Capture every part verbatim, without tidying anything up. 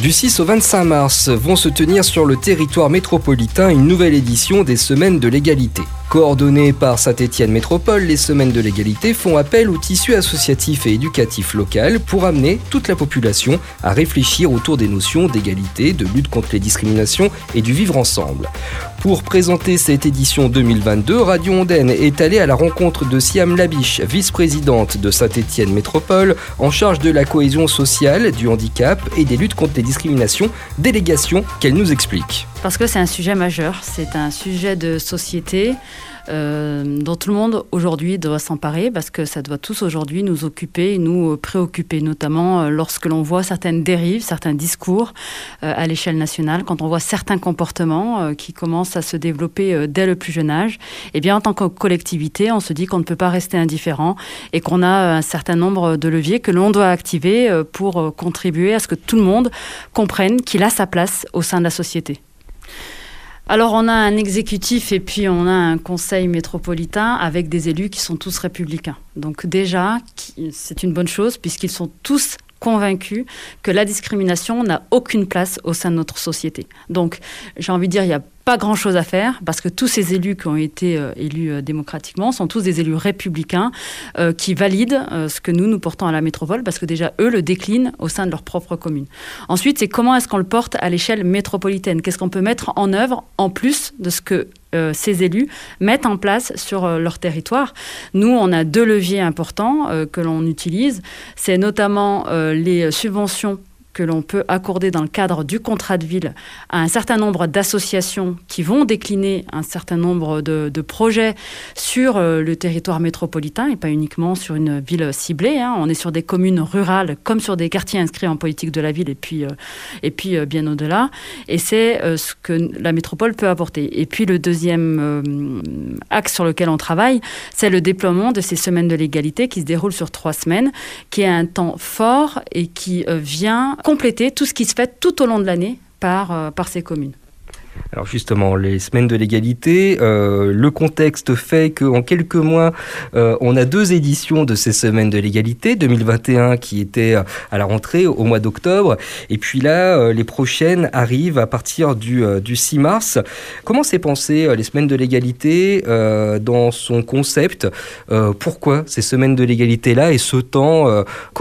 Du six au vingt-cinq mars vont se tenir sur le territoire métropolitain une nouvelle édition des Semaines de l'égalité. Coordonnées par Saint-Étienne Métropole, les Semaines de l'égalité font appel au tissu associatif et éducatif local pour amener toute la population à réfléchir autour des notions d'égalité, de lutte contre les discriminations et du vivre ensemble. Pour présenter cette édition deux mille vingt-deux, Radio Ondaine est allée à la rencontre de Siam Labiche, vice-présidente de Saint-Étienne Métropole, en charge de la cohésion sociale, du handicap et des luttes contre les discriminations, délégation qu'elle nous explique. Parce que c'est un sujet majeur, c'est un sujet de société euh, dont tout le monde aujourd'hui doit s'emparer, parce que ça doit tous aujourd'hui nous occuper, nous préoccuper, notamment euh, lorsque l'on voit certaines dérives, certains discours euh, à l'échelle nationale, quand on voit certains comportements euh, qui commencent à se développer euh, dès le plus jeune âge. Eh bien, en tant que collectivité, on se dit qu'on ne peut pas rester indifférent et qu'on a un certain nombre de leviers que l'on doit activer euh, pour euh, contribuer à ce que tout le monde comprenne qu'il a sa place au sein de la société. Alors on a un exécutif et puis on a un conseil métropolitain avec des élus qui sont tous républicains. Donc déjà, c'est une bonne chose puisqu'ils sont tous convaincus que la discrimination n'a aucune place au sein de notre société. Donc j'ai envie de dire, il n'y a pas grand-chose à faire parce que tous ces élus qui ont été euh, élus euh, démocratiquement sont tous des élus républicains euh, qui valident euh, ce que nous, nous portons à la métropole parce que déjà, eux le déclinent au sein de leur propre commune. Ensuite, c'est comment est-ce qu'on le porte à l'échelle métropolitaine ? Qu'est-ce qu'on peut mettre en œuvre en plus de ce que euh, ces élus mettent en place sur euh, leur territoire ? Nous, on a deux leviers importants euh, que l'on utilise. C'est notamment euh, les subventions que l'on peut accorder dans le cadre du contrat de ville à un certain nombre d'associations qui vont décliner un certain nombre de, de projets sur euh, le territoire métropolitain et pas uniquement sur une ville ciblée. Hein. On est sur des communes rurales comme sur des quartiers inscrits en politique de la ville et puis, euh, et puis euh, bien au-delà. Et c'est euh, ce que la métropole peut apporter. Et puis le deuxième euh, axe sur lequel on travaille, c'est le déploiement de ces semaines de l'égalité qui se déroulent sur trois semaines, qui est un temps fort et qui euh, vient compléter tout ce qui se fait tout au long de l'année par, euh, par ces communes. Alors justement, les semaines de l'égalité, euh, le contexte fait qu'en quelques mois, euh, on a deux éditions de ces semaines de l'égalité, deux mille vingt et un qui était à la rentrée au mois d'octobre, et puis là, euh, les prochaines arrivent à partir du, euh, du six mars. Comment s'est pensé euh, les semaines de l'égalité euh, dans son concept ? euh, Pourquoi ces semaines de l'égalité-là et ce temps euh, commun ?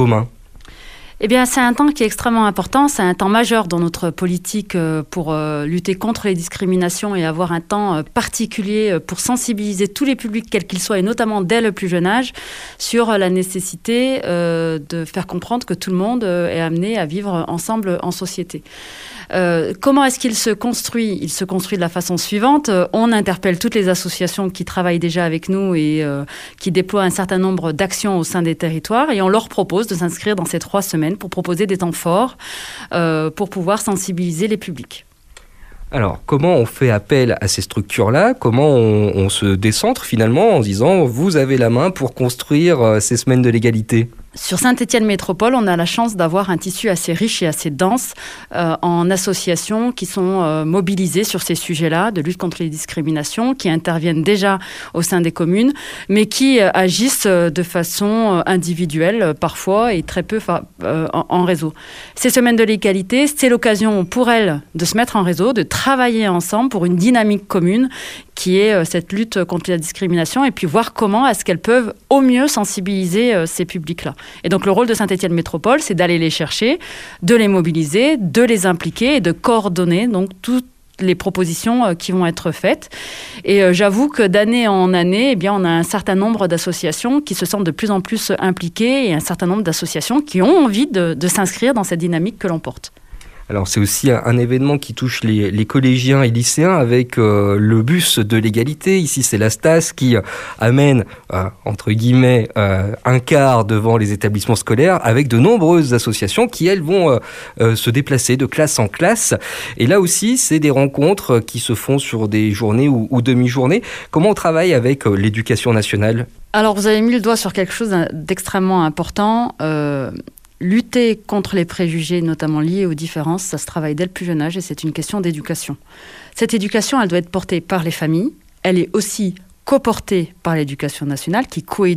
Eh bien, c'est un temps qui est extrêmement important. C'est un temps majeur dans notre politique pour lutter contre les discriminations et avoir un temps particulier pour sensibiliser tous les publics, quels qu'ils soient, et notamment dès le plus jeune âge, sur la nécessité de faire comprendre que tout le monde est amené à vivre ensemble en société. Euh, comment est-ce qu'il se construit ? Il se construit de la façon suivante. On interpelle toutes les associations qui travaillent déjà avec nous et euh, qui déploient un certain nombre d'actions au sein des territoires et on leur propose de s'inscrire dans ces trois semaines pour proposer des temps forts euh, pour pouvoir sensibiliser les publics. Alors, comment on fait appel à ces structures-là ? Comment on, on se décentre finalement en disant « vous avez la main pour construire euh, ces semaines de l'égalité » ? Sur Saint-Étienne Métropole, on a la chance d'avoir un tissu assez riche et assez dense euh, en associations qui sont euh, mobilisées sur ces sujets-là, de lutte contre les discriminations, qui interviennent déjà au sein des communes, mais qui euh, agissent de façon individuelle euh, parfois et très peu fa- euh, en, en réseau. Ces semaines de l'égalité, c'est l'occasion pour elles de se mettre en réseau, de travailler ensemble pour une dynamique commune qui est euh, cette lutte contre la discrimination et puis voir comment est-ce qu'elles peuvent au mieux sensibiliser euh, ces publics-là. Et donc le rôle de Saint-Étienne Métropole, c'est d'aller les chercher, de les mobiliser, de les impliquer et de coordonner donc toutes les propositions euh, qui vont être faites. Et euh, j'avoue que d'année en année, eh bien, on a un certain nombre d'associations qui se sentent de plus en plus impliquées et un certain nombre d'associations qui ont envie de, de s'inscrire dans cette dynamique que l'on porte. Alors c'est aussi un, un événement qui touche les, les collégiens et lycéens avec euh, le bus de l'égalité. Ici c'est la Stas qui euh, amène, euh, entre guillemets, euh, un quart devant les établissements scolaires avec de nombreuses associations qui elles vont euh, euh, se déplacer de classe en classe. Et là aussi c'est des rencontres qui se font sur des journées ou, ou demi-journées. Comment on travaille avec euh, l'éducation nationale ? Alors vous avez mis le doigt sur quelque chose d'extrêmement important. Euh... Lutter contre les préjugés, notamment liés aux différences, ça se travaille dès le plus jeune âge et c'est une question d'éducation. Cette éducation, elle doit être portée par les familles. Elle est aussi coportée par l'éducation nationale qui coéduque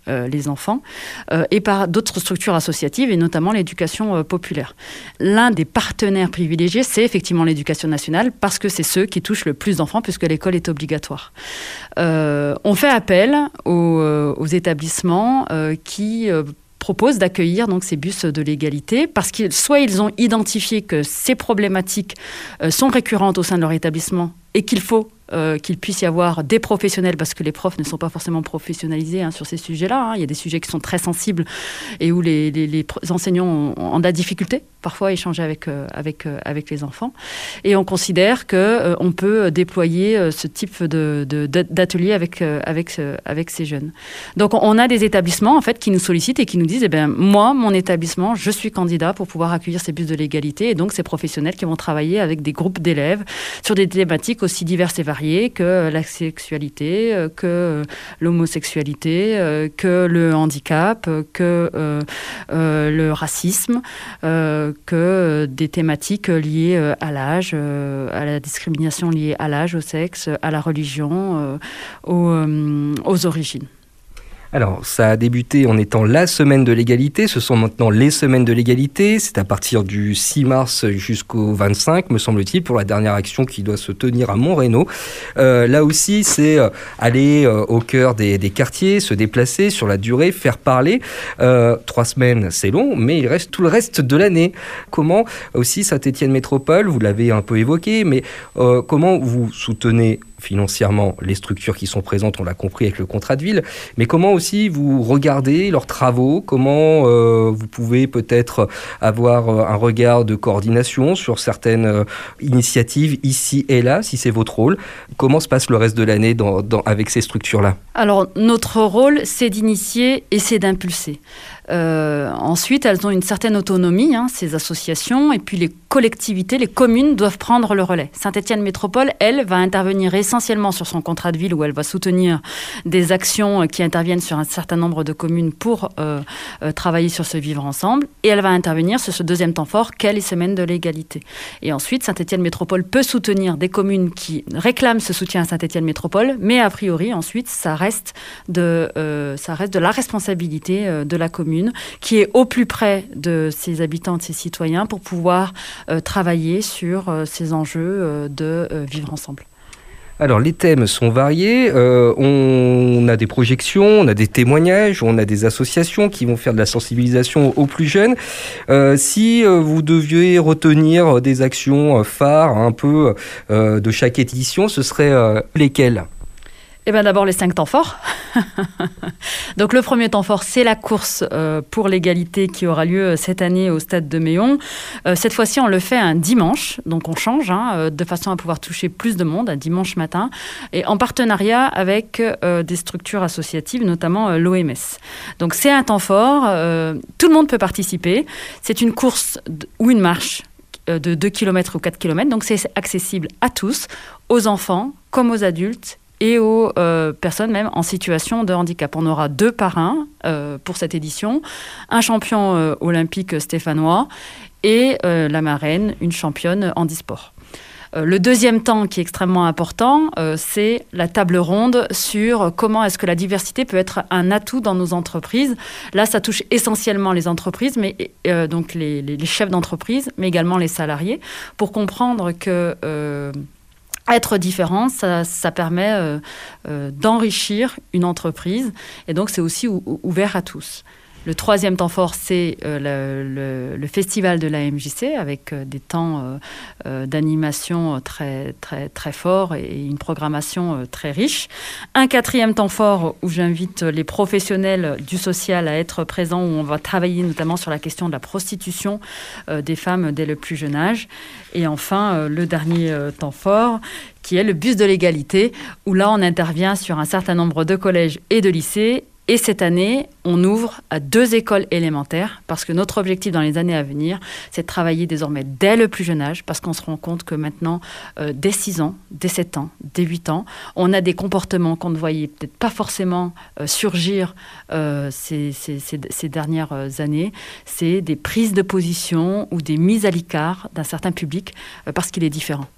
euh, les enfants, euh, et par d'autres structures associatives, et notamment l'éducation euh, populaire. L'un des partenaires privilégiés, c'est effectivement l'éducation nationale, parce que c'est ceux qui touchent le plus d'enfants, puisque l'école est obligatoire. Euh, on fait appel aux, euh, aux établissements euh, qui... Euh, propose d'accueillir donc ces bus de l'égalité parce que soit ils ont identifié que ces problématiques euh, sont récurrentes au sein de leur établissement et qu'il faut euh, qu'il puisse y avoir des professionnels parce que les profs ne sont pas forcément professionnalisés hein, sur ces sujets-là. Hein. Il y a des sujets qui sont très sensibles et où les, les, les enseignants ont, ont de la difficulté parfois à échanger avec, euh, avec, euh, avec les enfants. Et on considère qu'on euh, peut déployer euh, ce type de, de, d'atelier avec, euh, avec, euh, avec ces jeunes. Donc on a des établissements en fait, qui nous sollicitent et qui nous disent eh bien, moi, mon établissement, je suis candidat pour pouvoir accueillir ces bus de l'égalité. Et donc ces professionnels qui vont travailler avec des groupes d'élèves sur des thématiques aussi diverses et variées que la sexualité, que l'homosexualité, que le handicap, que euh, euh, le racisme, euh, que des thématiques liées à l'âge, euh, à la discrimination liée à l'âge, au sexe, à la religion, euh, aux, euh, aux origines. Alors, ça a débuté en étant la semaine de l'égalité. Ce sont maintenant les semaines de l'égalité. C'est à partir du six mars jusqu'au vingt-cinq, me semble-t-il, pour la dernière action qui doit se tenir à Montrénaud. Euh, là aussi, c'est aller euh, au cœur des, des quartiers, se déplacer sur la durée, faire parler. Euh, trois semaines, c'est long, mais il reste tout le reste de l'année. Comment aussi Saint-Étienne Métropole, vous l'avez un peu évoqué, mais euh, comment vous soutenez financièrement les structures qui sont présentes, on l'a compris avec le contrat de ville, mais comment aussi vous regardez leurs travaux, comment euh, vous pouvez peut-être avoir un regard de coordination sur certaines euh, initiatives ici et là, si c'est votre rôle. Comment se passe le reste de l'année dans, dans, avec ces structures-là ? Alors, notre rôle, c'est d'initier et c'est d'impulser. Euh, ensuite, elles ont une certaine autonomie, hein, ces associations, et puis les collectivités, les communes doivent prendre le relais. Saint-Étienne Métropole, elle, va intervenir essentiellement sur son contrat de ville où elle va soutenir des actions qui interviennent sur un certain nombre de communes pour euh, euh, travailler sur ce vivre ensemble, et elle va intervenir sur ce deuxième temps fort qu'est les semaines de l'égalité. Et ensuite, Saint-Étienne Métropole peut soutenir des communes qui réclament ce soutien à Saint-Étienne Métropole, mais a priori, ensuite, ça reste de, euh, ça reste de la responsabilité euh, de la commune qui est au plus près de ses habitants, de ses citoyens, pour pouvoir euh, travailler sur euh, ces enjeux euh, de euh, vivre ensemble. Alors, les thèmes sont variés. Euh, on a des projections, on a des témoignages, on a des associations qui vont faire de la sensibilisation aux plus jeunes. Euh, si euh, vous deviez retenir des actions phares un peu euh, de chaque édition, ce serait euh, lesquelles ? Eh bien, d'abord, les cinq temps forts. Donc, le premier temps fort, c'est la course euh, pour l'égalité qui aura lieu cette année au stade de Méon. Euh, cette fois-ci, on le fait un dimanche. Donc, on change hein, de façon à pouvoir toucher plus de monde, un dimanche matin, et en partenariat avec euh, des structures associatives, notamment euh, l'O M S. Donc, c'est un temps fort. Euh, tout le monde peut participer. C'est une course d- ou une marche de deux kilomètres ou quatre kilomètres. Donc, c'est accessible à tous, aux enfants comme aux adultes, et aux euh, personnes même en situation de handicap. On aura deux parrains euh, pour cette édition, un champion euh, olympique stéphanois et euh, la marraine, une championne handisport. Euh, le deuxième temps qui est extrêmement important, euh, c'est la table ronde sur comment est-ce que la diversité peut être un atout dans nos entreprises. Là, ça touche essentiellement les entreprises, mais, euh, donc les, les, les chefs d'entreprise, mais également les salariés, pour comprendre que... Euh, Être différent, ça, ça permet euh, euh, d'enrichir une entreprise et donc c'est aussi ou, ouvert à tous. Le troisième temps fort, c'est euh, le, le, le festival de l'A M J C avec euh, des temps euh, euh, d'animation très, très, très forts et une programmation euh, très riche. Un quatrième temps fort où j'invite les professionnels du social à être présents, où on va travailler notamment sur la question de la prostitution euh, des femmes dès le plus jeune âge. Et enfin, euh, le dernier euh, temps fort, qui est le bus de l'égalité, où là, on intervient sur un certain nombre de collèges et de lycées. Et cette année, on ouvre à deux écoles élémentaires parce que notre objectif dans les années à venir, c'est de travailler désormais dès le plus jeune âge parce qu'on se rend compte que maintenant, euh, dès six ans, dès sept ans, dès huit ans, on a des comportements qu'on ne voyait peut-être pas forcément euh, surgir euh, ces, ces, ces, ces dernières années. C'est des prises de position ou des mises à l'écart d'un certain public euh, parce qu'il est différent.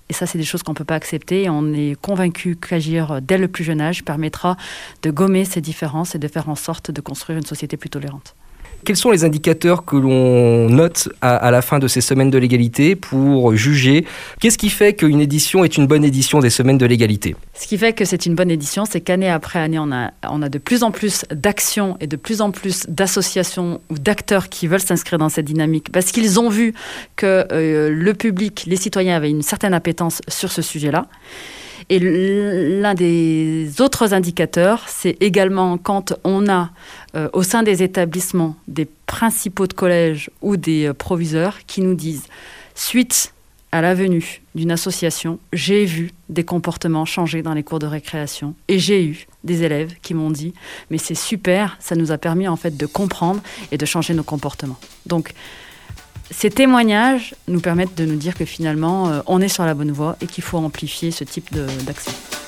Et ça, c'est des choses qu'on ne peut pas accepter. Et on est convaincu qu'agir dès le plus jeune âge permettra de gommer ces différences et de faire en sorte de construire une société plus tolérante. Quels sont les indicateurs que l'on note à, à la fin de ces semaines de l'égalité pour juger qu'est-ce qui fait qu'une édition est une bonne édition des semaines de l'égalité ? Ce qui fait que c'est une bonne édition, c'est qu'année après année, on a, on a de plus en plus d'actions et de plus en plus d'associations ou d'acteurs qui veulent s'inscrire dans cette dynamique parce qu'ils ont vu que euh, le public, les citoyens avaient une certaine appétence sur ce sujet-là. Et l'un des autres indicateurs, c'est également quand on a euh, au sein des établissements des principaux de collège ou des euh, proviseurs qui nous disent « Suite à la venue d'une association, j'ai vu des comportements changer dans les cours de récréation et j'ai eu des élèves qui m'ont dit « Mais c'est super, ça nous a permis en fait de comprendre et de changer nos comportements. » Donc, ces témoignages nous permettent de nous dire que finalement, euh, on est sur la bonne voie et qu'il faut amplifier ce type de, d'action.